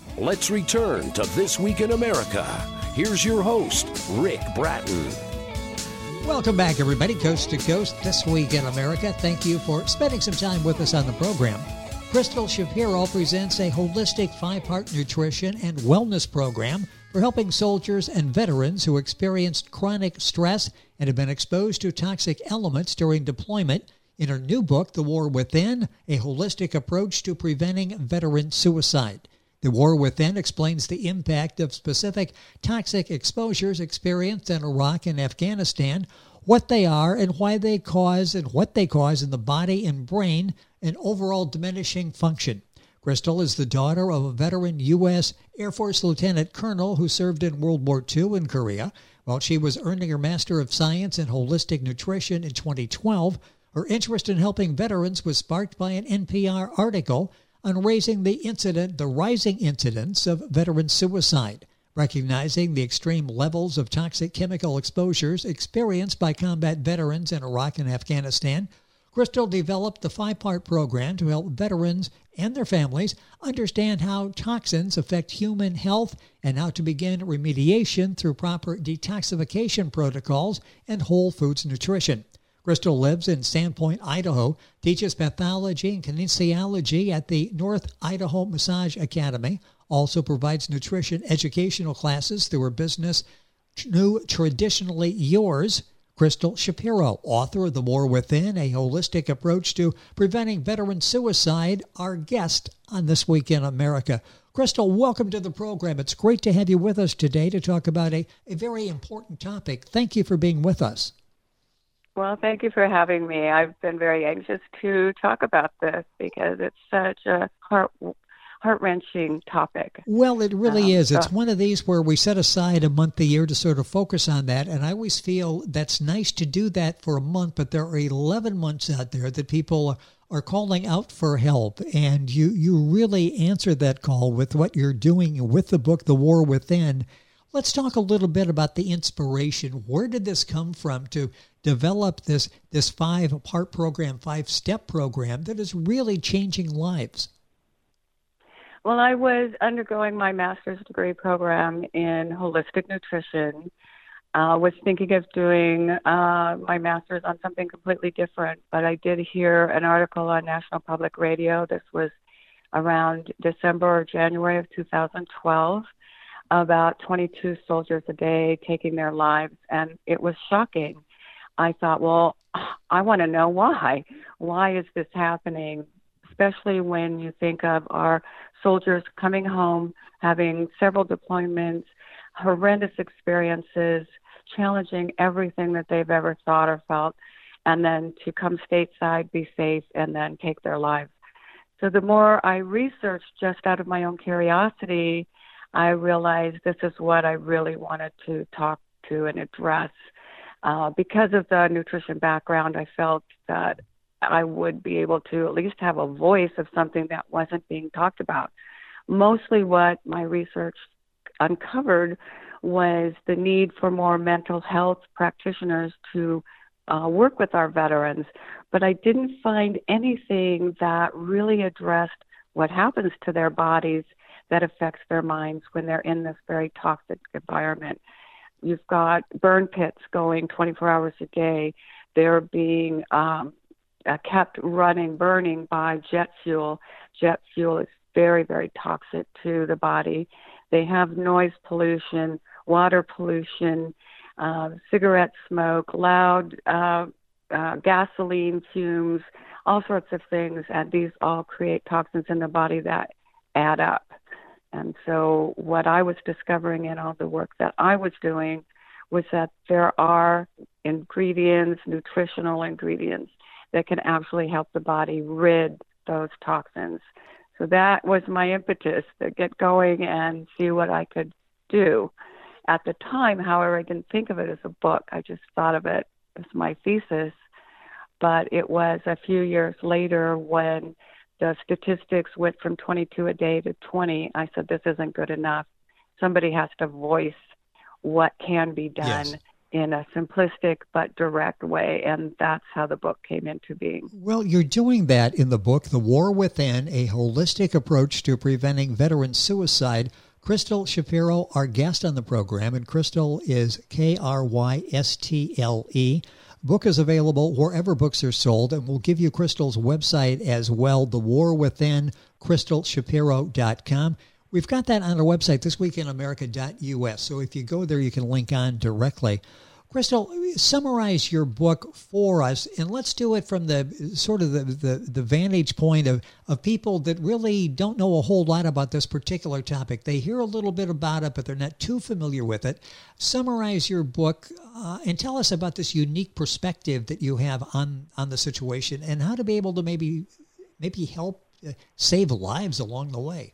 Let's return to This Week in America. Here's your host, Rick Bratton. Welcome back, everybody, coast to coast, This Week in America. Thank you for spending some time with us on the program. Crystal Shapiro presents a holistic 5-part nutrition and wellness program for helping soldiers and veterans who experienced chronic stress and have been exposed to toxic elements during deployment. In her new book, The War Within, a holistic approach to preventing veteran suicide. The War Within explains the impact of specific toxic exposures experienced in Iraq and Afghanistan, what they are and why they cause and what they cause in the body and brain, and overall diminishing function. Crystal is the daughter of a veteran U.S. Air Force Lieutenant Colonel who served in World War II in Korea. While she was earning her Master of Science in Holistic Nutrition in 2012, her interest in helping veterans was sparked by an NPR article on rising incidence of veteran suicide. Recognizing the extreme levels of toxic chemical exposures experienced by combat veterans in Iraq and Afghanistan, Crystal developed the 5-part program to help veterans and their families understand how toxins affect human health and how to begin remediation through proper detoxification protocols and whole foods nutrition. Crystal lives in Sandpoint, Idaho, teaches pathology and kinesiology at the North Idaho Massage Academy, also provides nutrition educational classes through her business, New Traditionally Yours. Crystal Shapiro, author of The War Within, a holistic approach to preventing veteran suicide, our guest on This Week in America. Crystal, welcome to the program. It's great to have you with us today to talk about a very important topic. Thank you for being with us. Well, thank you for having me. I've been very anxious to talk about this because it's such a heart-wrenching topic. Well, it really is. It's one of these where we set aside a month a year to sort of focus on that, and I always feel that's nice to do that for a month, but there are 11 months out there that people are calling out for help, and you really answer that call with what you're doing with the book, The War Within. Let's talk a little bit about the inspiration. Where did this come from to develop this 5-part program, 5-step program that is really changing lives? Well, I was undergoing my master's degree program in holistic nutrition. Was thinking of doing my master's on something completely different, but I did hear an article on National Public Radio. This was around December or January of 2012. About 22 soldiers a day taking their lives, and it was shocking. I thought, well, I want to know why. Why is this happening? Especially when you think of our soldiers coming home, having several deployments, horrendous experiences, challenging everything that they've ever thought or felt, and then to come stateside, be safe, and then take their lives. So the more I researched just out of my own curiosity, I realized this is what I really wanted to talk to and address. Because of the nutrition background, I felt that I would be able to at least have a voice of something that wasn't being talked about. Mostly what my research uncovered was the need for more mental health practitioners to work with our veterans, but I didn't find anything that really addressed what happens to their bodies that affects their minds when they're in this very toxic environment. You've got burn pits going 24 hours a day. They're being kept burning by jet fuel. Jet fuel is very, very toxic to the body. They have noise pollution, water pollution, cigarette smoke, loud gasoline fumes, all sorts of things, and these all create toxins in the body that add up. And so what I was discovering in all the work that I was doing was that there are ingredients, nutritional ingredients, that can actually help the body rid those toxins. So that was my impetus to get going and see what I could do. At the time, however, I didn't think of it as a book. I just thought of it as my thesis. But it was a few years later when the statistics went from 22 a day to 20. I said, this isn't good enough. Somebody has to voice what can be done. Yes. in a simplistic but direct way, and that's how the book came into being. Well, you're doing that in the book, The War Within, a holistic approach to preventing veteran suicide. Crystal Shapiro, our guest on the program, and Crystal is Krystle. Book is available wherever books are sold, and we'll give you Crystal's website as well, The War Within, CrystalShapiro.com. We've got that on our website, thisweekinamerica.us, so if you go there, you can link on directly. Crystal, summarize your book for us, and let's do it from the sort of the vantage point of people that really don't know a whole lot about this particular topic. They hear a little bit about it, but they're not too familiar with it. Summarize your book and tell us about this unique perspective that you have on the situation and how to be able to maybe help save lives along the way.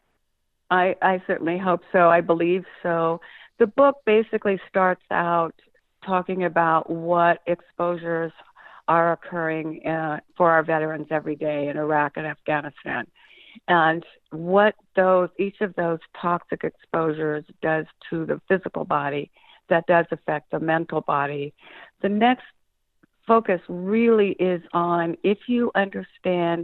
I certainly hope so. I believe so. The book basically starts out talking about what exposures are occurring for our veterans every day in Iraq and Afghanistan, and what each of those toxic exposures does to the physical body that does affect the mental body. The next focus really is on, if you understand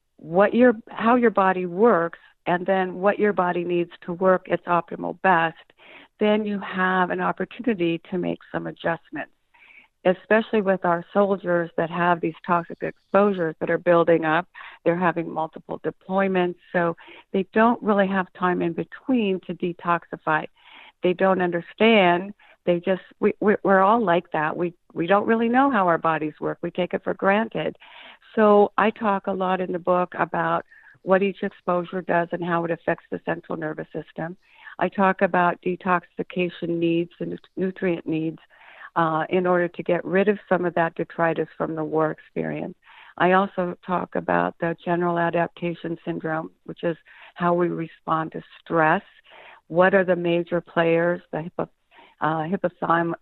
how your body works, and then what your body needs to work its optimal best, then you have an opportunity to make some adjustments, especially with our soldiers that have these toxic exposures that are building up. They're having multiple deployments, so they don't really have time in between to detoxify. They don't understand. We're all like that. We don't really know how our bodies work. We take it for granted. So I talk a lot in the book about what each exposure does and how it affects the central nervous system. I talk about detoxification needs and nutrient needs in order to get rid of some of that detritus from the war experience. I also talk about the general adaptation syndrome, which is how we respond to stress. What are the major players, the hypothalamus,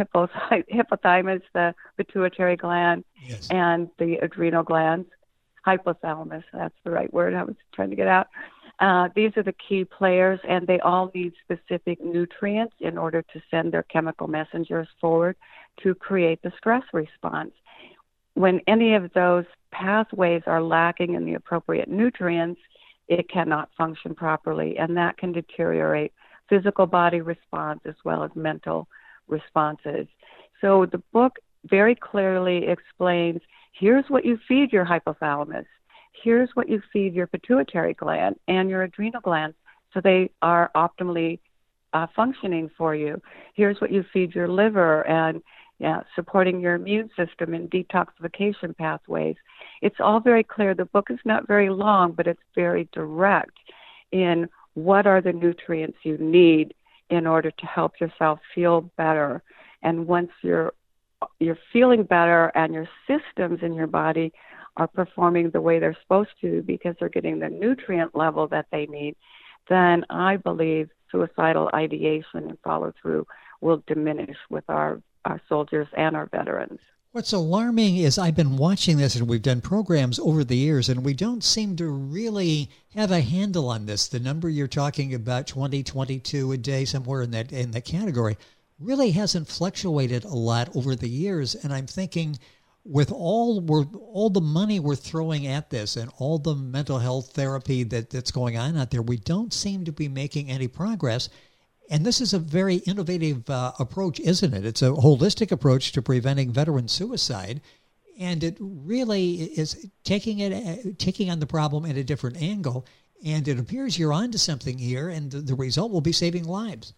the pituitary gland, yes, and the adrenal glands. Hypothalamus, that's the right word I was trying to get out. These are the key players, and they all need specific nutrients in order to send their chemical messengers forward to create the stress response. When any of those pathways are lacking in the appropriate nutrients, it cannot function properly, and that can deteriorate physical body response as well as mental responses. So the book very clearly explains, here's what you feed your hypothalamus. Here's what you feed your pituitary gland and your adrenal glands so they are optimally functioning for you. Here's what you feed your liver and supporting your immune system and detoxification pathways. It's all very clear. The book is not very long, but it's very direct in what are the nutrients you need in order to help yourself feel better. And once you're feeling better and your systems in your body are performing the way they're supposed to because they're getting the nutrient level that they need, then I believe suicidal ideation and follow-through will diminish with our soldiers and our veterans. What's alarming is I've been watching this, and we've done programs over the years, and we don't seem to really have a handle on this. The number you're talking about, 20, 22 a day, somewhere in that category, really hasn't fluctuated a lot over the years. And I'm thinking, with all the money we're throwing at this and all the mental health therapy that's going on out there, we don't seem to be making any progress. And this is a very innovative approach, isn't it? It's a holistic approach to preventing veteran suicide. And it really is taking on the problem at a different angle. And it appears you're onto something here, and the result will be saving lives.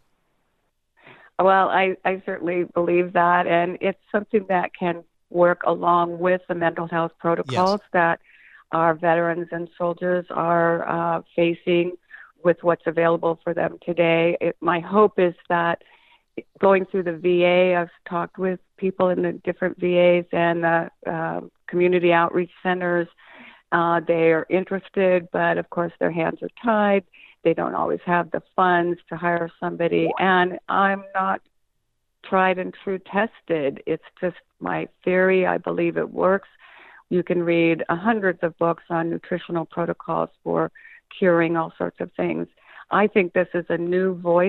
Well, I certainly believe that. And it's something that can work along with the mental health protocols, yes, that our veterans and soldiers are facing with what's available for them today. My hope is that going through the VA, I've talked with people in the different VAs and the community outreach centers. They are interested, but of course their hands are tied. They don't always have the funds to hire somebody. And I'm not tried and true tested. It's just my theory. I believe it works. You can read hundreds of books on nutritional protocols for curing all sorts of things. I think this is a new voice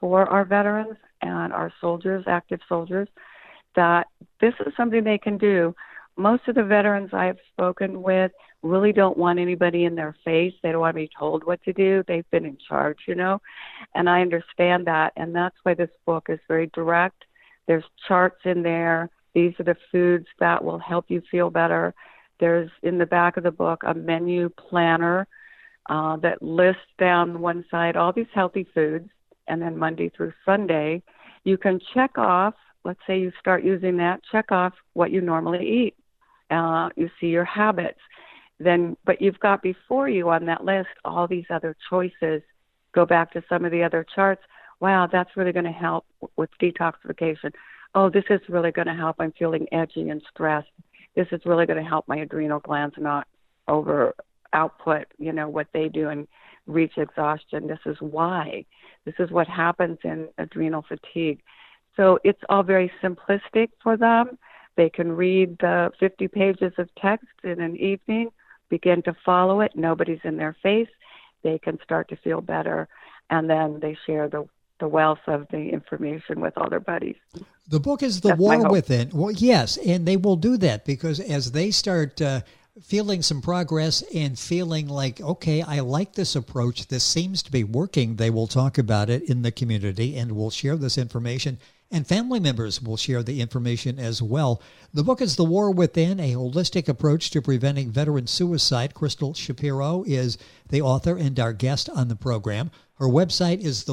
for our veterans and our soldiers, active soldiers, that this is something they can do. Most of the veterans I've spoken with really don't want anybody in their face. They don't want to be told what to do. They've been in charge, and I understand that. And that's why this book is very direct. There's charts in there. These are the foods that will help you feel better. There's in the back of the book a menu planner that lists down one side all these healthy foods, and then Monday through Sunday, you can check off, let's say you start using that, check off what you normally eat. You see your habits. But you've got before you on that list all these other choices. Go back to some of the other charts. Wow, that's really going to help with detoxification. Oh, this is really going to help. I'm feeling edgy and stressed. This is really going to help my adrenal glands not over output, what they do and reach exhaustion. This is why. This is what happens in adrenal fatigue. So it's all very simplistic for them. They can read the 50 pages of text in an evening, begin to follow it. Nobody's in their face. They can start to feel better, and then they share the wealth of the information with all their buddies. The book is The War Within. Well, yes, and they will do that because as they start feeling some progress and feeling like, okay, I like this approach, this seems to be working, they will talk about it in the community and will share this information. And family members will share the information as well. The book is The War Within, a holistic approach to preventing veteran suicide. Crystal Shapiro is the author and our guest on the program. Her website is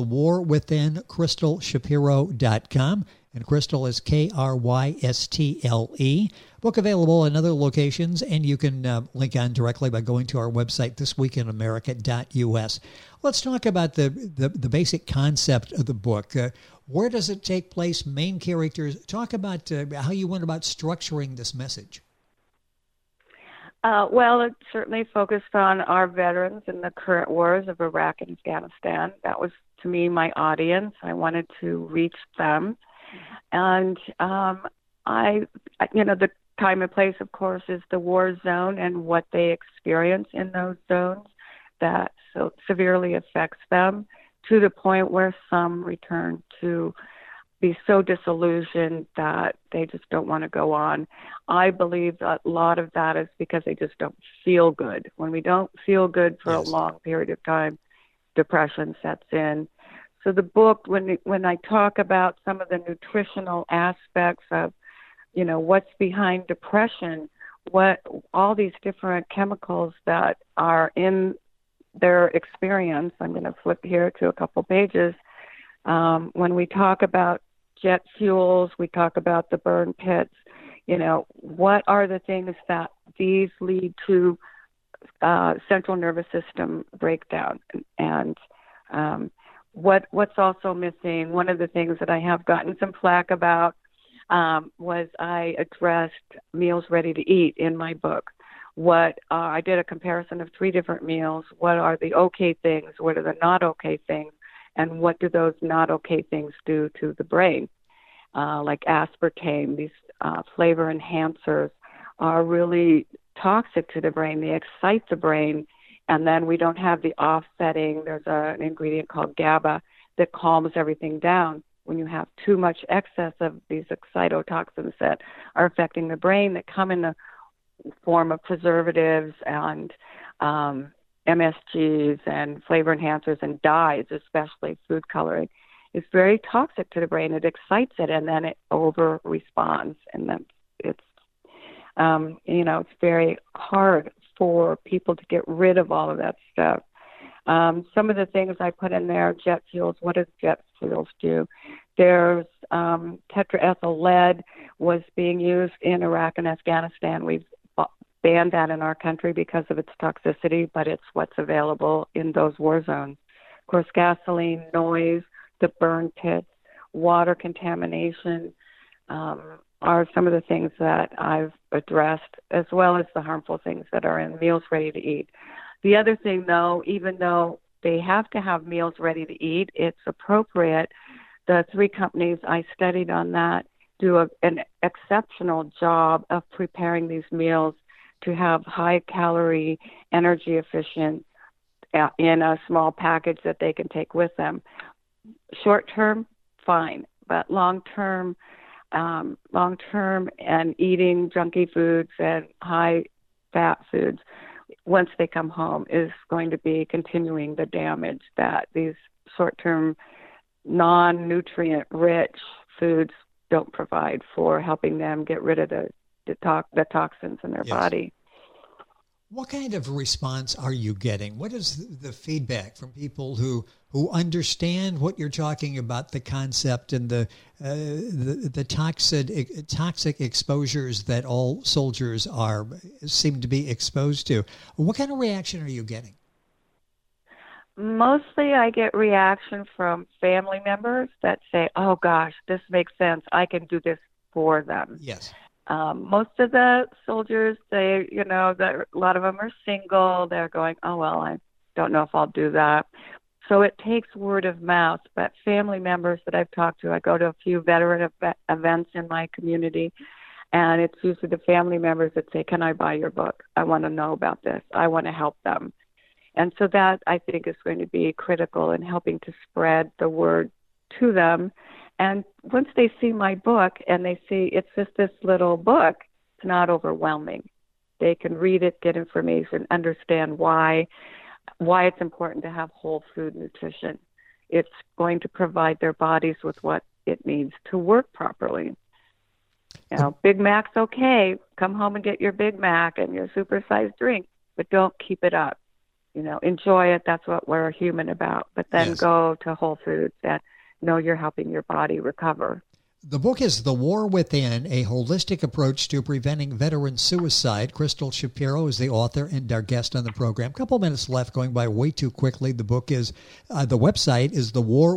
thewarwithincrystalshapiro.com, and Crystal is Krystle. Book available in other locations, and you can link on directly by going to our website, thisweekinamerica.us. Let's talk about the basic concept of the book. Where does it take place? Main characters. Talk about how you went about structuring this message. Well, it certainly focused on our veterans in the current wars of Iraq and Afghanistan. That was, to me, my audience. I wanted to reach them. And the time and place, of course, is the war zone and what they experience in those zones that so severely affects them, to the point where some return to be so disillusioned that they just don't want to go on. I believe that a lot of that is because they just don't feel good. When we don't feel good for a long period of time, depression sets in. So the book, when I talk about some of the nutritional aspects of, what's behind depression, what all these different chemicals that are in their experience, I'm going to flip here to a couple pages. When we talk about jet fuels, we talk about the burn pits, what are the things that these lead to central nervous system breakdown? And what's also missing, one of the things that I have gotten some flack about was I addressed meals ready to eat in my book. I did a comparison of 3 different meals. What are the okay things? What are the not okay things? And what do those not okay things do to the brain? Like aspartame, these flavor enhancers are really toxic to the brain. They excite the brain, and then we don't have the offsetting. There's an ingredient called GABA that calms everything down. When you have too much excess of these excitotoxins that are affecting the brain, that come in the form of preservatives and MSGs and flavor enhancers and dyes, especially food coloring, is very toxic to the brain. It excites it, and then it over responds, and then it's it's very hard for people to get rid of all of that stuff. Some of the things I put in there, jet fuels. What does jet fuels do? There's tetraethyl lead was being used in Iraq and Afghanistan. We've banned that in our country because of its toxicity, but it's what's available in those war zones. Of course, gasoline, noise, the burn pits, water contamination are some of the things that I've addressed, as well as the harmful things that are in meals ready to eat. The other thing, though, even though they have to have meals ready to eat, it's appropriate. The 3 companies I studied on that do an exceptional job of preparing these meals to have high-calorie, energy-efficient in a small package that they can take with them. short term, fine, but long term, and eating junky foods and high fat foods once they come home is going to be continuing the damage that these short term, non-nutrient rich foods don't provide for helping them get rid of the toxins in their body. What kind of response are you getting? What is the feedback from people who understand what you're talking about, the concept and the toxic exposures that all soldiers seem to be exposed to? What kind of reaction are you getting? Mostly I get reaction from family members that say, oh gosh, this makes sense. I can do this for them. Yes. Most of the soldiers, a lot of them are single. They're going, oh, well, I don't know if I'll do that. So it takes word of mouth. But family members that I've talked to, I go to a few veteran events in my community, and it's usually the family members that say, can I buy your book? I want to know about this. I want to help them. And so that, I think, is going to be critical in helping to spread the word to them. And once they see my book and they see it's just this little book, it's not overwhelming. They can read it, get information, understand why it's important to have whole food nutrition. It's going to provide their bodies with what it needs to work properly. Big Mac's okay. Come home and get your Big Mac and your supersized drink, but don't keep it up. Enjoy it. That's what we're human about. But then go to whole foods that know you're helping your body recover. The book is The War Within, a holistic approach to preventing veteran suicide. Crystal Shapiro is the author and our guest on the program. A couple minutes left, going by way too quickly. The book is, the website is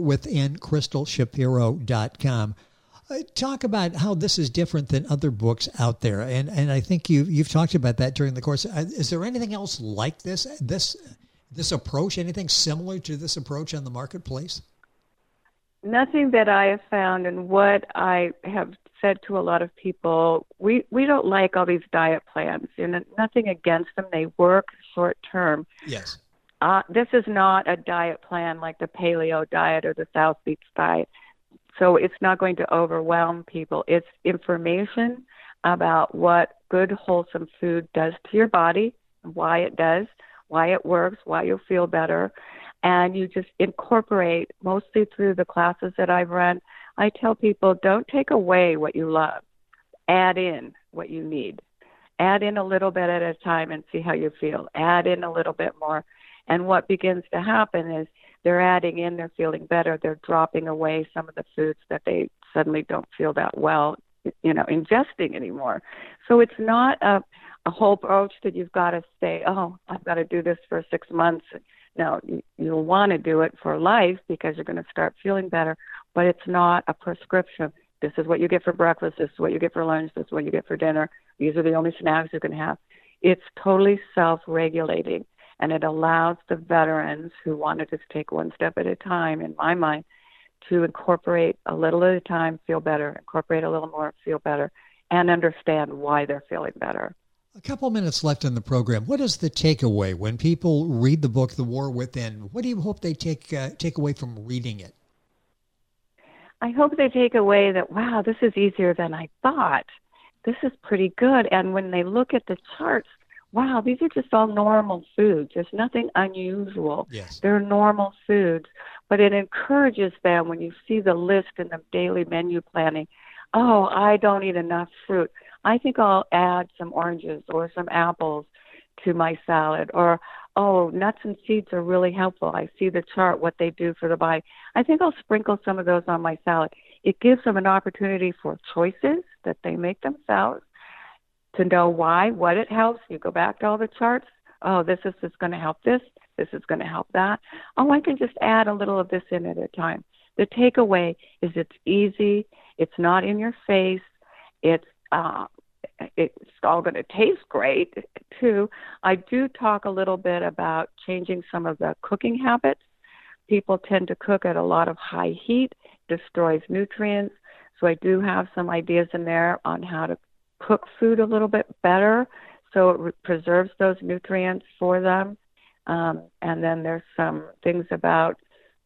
thewarwithincrystalshapiro.com. Talk about how this is different than other books out there. And I think you've talked about that during the course. Is there anything else like this approach, anything similar to this approach on the marketplace? Nothing that I have found, and what I have said to a lot of people, we don't like all these diet plans. Nothing against them. They work short term. Yes. This is not a diet plan like the paleo diet or the South Beach diet. So it's not going to overwhelm people. It's information about what good, wholesome food does to your body, why it does, why it works, why you'll feel better. And you just incorporate, mostly through the classes that I've run, I tell people, don't take away what you love. Add in what you need. Add in a little bit at a time and see how you feel. Add in a little bit more. And what begins to happen is they're adding in, they're feeling better. They're dropping away some of the foods that they suddenly don't feel that well, ingesting anymore. So it's not a whole approach that you've got to say, oh, I've got to do this for 6 months. No, you'll want to do it for life because you're going to start feeling better, but it's not a prescription. This is what you get for breakfast. This is what you get for lunch. This is what you get for dinner. These are the only snacks you can have. It's totally self-regulating, and it allows the veterans who want to just take one step at a time, in my mind, to incorporate a little at a time, feel better, incorporate a little more, feel better, and understand why they're feeling better. A couple minutes left in the program. What is the takeaway when people read the book, The War Within? What do you hope they take away from reading it? I hope they take away that, wow, this is easier than I thought. This is pretty good. And when they look at the charts, wow, these are just all normal foods. There's nothing unusual. Yes. They're normal foods. But it encourages them when you see the list in the daily menu planning. Oh, I don't eat enough fruit. I think I'll add some oranges or some apples to my salad. Or, oh, nuts and seeds are really helpful. I see the chart, what they do for the body. I think I'll sprinkle some of those on my salad. It gives them an opportunity for choices that they make themselves, to know why, what it helps. You go back to all the charts. Oh, this is just going to help this. This is going to help that. Oh, I can just add a little of this in at a time. The takeaway is it's easy. It's not in your face. It's all going to taste great, too. I do talk a little bit about changing some of the cooking habits. People tend to cook at a lot of high heat, destroys nutrients. So I do have some ideas in there on how to cook food a little bit better so it preserves those nutrients for them. And then there's some things about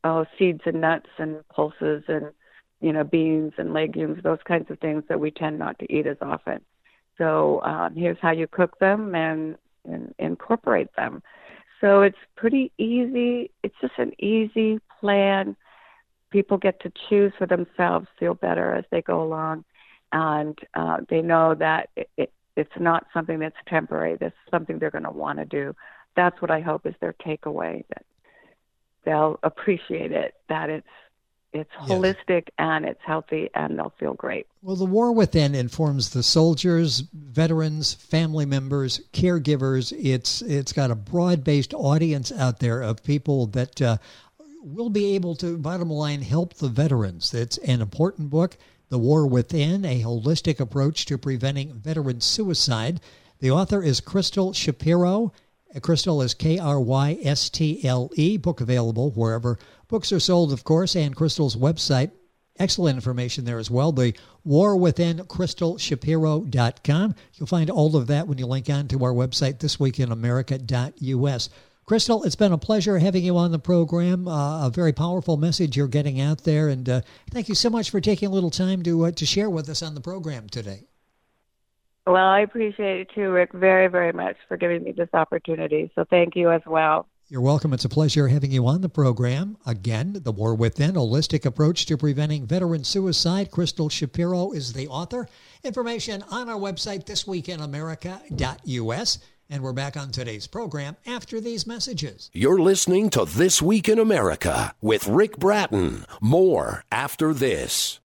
seeds and nuts and pulses and, beans and legumes, those kinds of things that we tend not to eat as often. So here's how you cook them and incorporate them. So it's pretty easy. It's just an easy plan. People get to choose for themselves, feel better as they go along, and they know that it's not something that's temporary. This is something they're going to want to do. That's what I hope is their takeaway, that they'll appreciate it, that it's holistic and it's healthy and they'll feel great. Well, the War Within informs the soldiers, veterans, family members, caregivers. It's got a broad-based audience out there of people that will be able to, bottom line, help the veterans. It's an important book, The War Within, a holistic approach to preventing veteran suicide. The author is Crystal Shapiro. Crystal is Krystle. Book available wherever books are sold, of course, and Crystal's website. Excellent information there as well. The War Within, CrystalShapiro.com. You'll find all of that when you link on to our website, thisweekinamerica.us. Crystal, it's been a pleasure having you on the program. A very powerful message you're getting out there, and thank you so much for taking a little time to share with us on the program today. Well, I appreciate it too, Rick, very, very much for giving me this opportunity. So thank you as well. You're welcome. It's a pleasure having you on the program. Again, The War Within, Holistic Approach to Preventing Veteran Suicide. Crystal Shapiro is the author. Information on our website, thisweekinamerica.us. And we're back on today's program after these messages. You're listening to This Week in America with Rick Bratton. More after this.